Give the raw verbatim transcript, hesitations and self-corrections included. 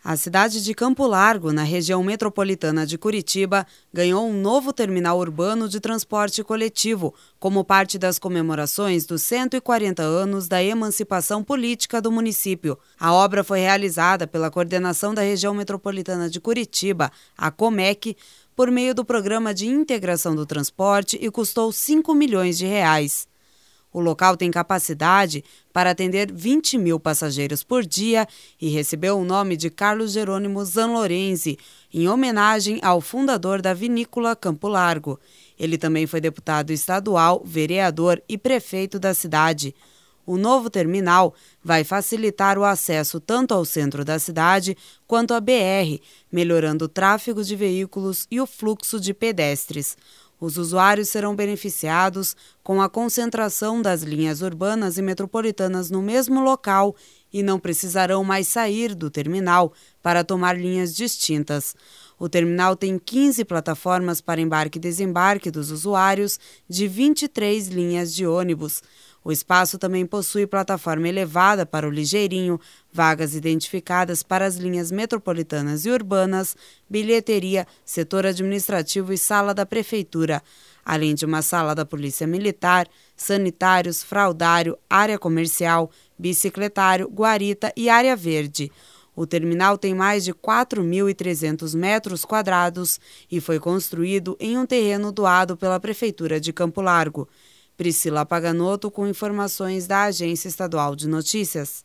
A cidade de Campo Largo, na região metropolitana de Curitiba, ganhou um novo terminal urbano de transporte coletivo, como parte das comemorações dos cento e quarenta anos da emancipação política do município. A obra foi realizada pela Coordenação da Região Metropolitana de Curitiba, a COMEC, por meio do Programa de Integração do Transporte e custou cinco milhões de reais. O local tem capacidade para atender vinte mil passageiros por dia e recebeu o nome de Carlos Jerônimo Zanlorenzi, em homenagem ao fundador da vinícola Campo Largo. Ele também foi deputado estadual, vereador e prefeito da cidade. O novo terminal vai facilitar o acesso tanto ao centro da cidade quanto à B R, melhorando o tráfego de veículos e o fluxo de pedestres. Os usuários serão beneficiados com a concentração das linhas urbanas e metropolitanas no mesmo local e não precisarão mais sair do terminal para tomar linhas distintas. O terminal tem quinze plataformas para embarque e desembarque dos usuários de vinte e três linhas de ônibus. O espaço também possui plataforma elevada para o ligeirinho, vagas identificadas para as linhas metropolitanas e urbanas, bilheteria, setor administrativo e sala da prefeitura, além de uma sala da polícia militar, sanitários, fraudário, área comercial, bicicletário, guarita e área verde. O terminal tem mais de quatro mil e trezentos metros quadrados e foi construído em um terreno doado pela Prefeitura de Campo Largo. Priscila Paganotto com informações da Agência Estadual de Notícias.